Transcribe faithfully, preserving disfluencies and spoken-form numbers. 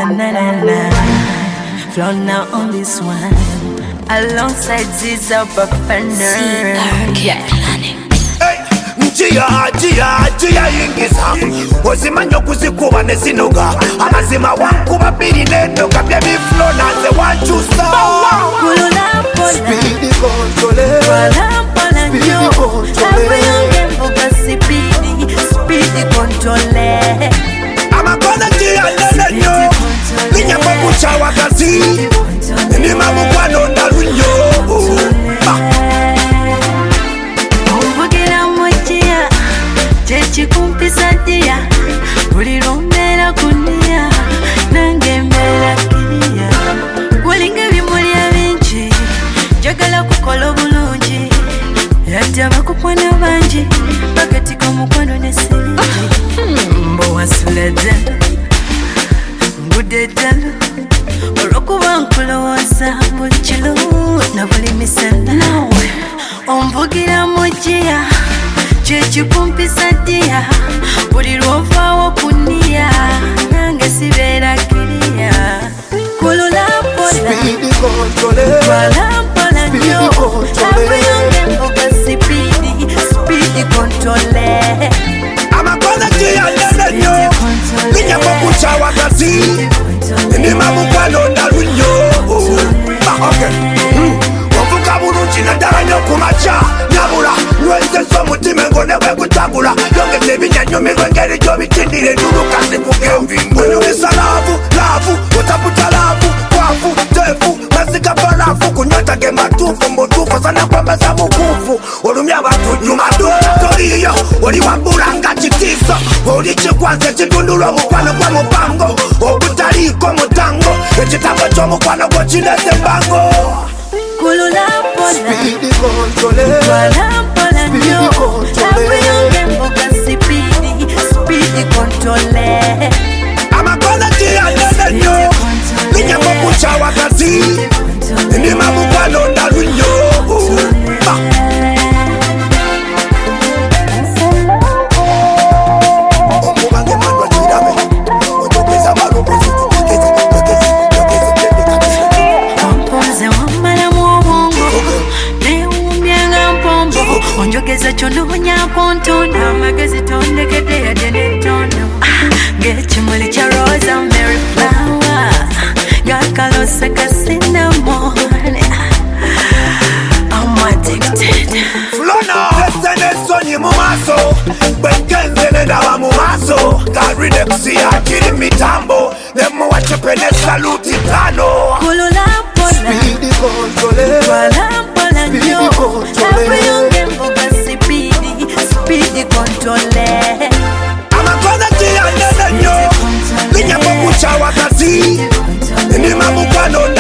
na na na na. Flow now on this one, alongside Ziza Bafana. Njia, njia, njia yingiza Ozimanyo kuzikuba nezinoga Amazima wangu babiri neno Kabya biflo naze wachusa Kulula pola Speedy controle Pola pola nyo Every young mbuga sipidi Speedy controle Amakona njia nene nyo Linya mbucha wakazi Ni mamu kwa nonda runyo Chekumpisa dia Uli rombera kunia Nange mbera kiria Walinga bimulia binchi Jagala kukola bulungi Yadda bakukwana banji Bakatika mukwano ne sirinji Mbo wasula ddala Ngudde ddala Olwokuba nkulowooza buli kiro na buli misana Omvugira mugiya Chekumpisa dia Buli lwovaawo kunia Nange sibeera kiria Kulula pola Speedy controle Pola pola nyo Abuyonge mbuga sipidi Speedy controle Amakona njia nene nyo Linya mbucha wakazi Ni mamu kwa nonda runyo Wavuka bulungi naddala nyo kumaca Nyabula lwenze so mutima engone bwekutabula Yongedde ebinyanyumirwa engeri gy'obitindira endulukazi kugenvimbo Onyumisa laavu, laavu, otaputa laavu, kwavu, tefu Mazika balafu, kunyweta ge matuufu Mutuufu sana kwambaza mukuufu Olumya abantu nyumadu Toriyo, oli wambula nga kitiiso Oli kikwazi ekitundula omukwano gwa mupango Obutaliiko mutango Ekitabo ky'omukwano gwo kineze embango Kulula pola Speedy controle Pola pola nyo Abuyonge mbuga sipidi Speedy controle Amakona njia nene nyo Linya mbucha wakazi Ni mamu kwa nonda runyo Okubange mandwa chidame Ojogeza malupo zitikeze Yogeze, yogeze, yogeze Ompoze wamala mu obwongo Newumbyenga mpombo Onjogeza kyonoonya ntono Amagezi tondekedde yadde n'ettono Ng'ekimuli kya rosa Mary flower Gakalose ka cinnamon I'm addicted Flona Ese nesonyi mu maso Bwenkenze nedaba mu maso Garinexi akiri mitambo Nemu wachepe ne saluti tano Kulula pola Speedy controle Pola pola nyo Speedy controle Abuyonge mbuga sipidi Speedy controle Amakona njia nene nyo Linya mbucha wakazi Ni mamu kwa nonda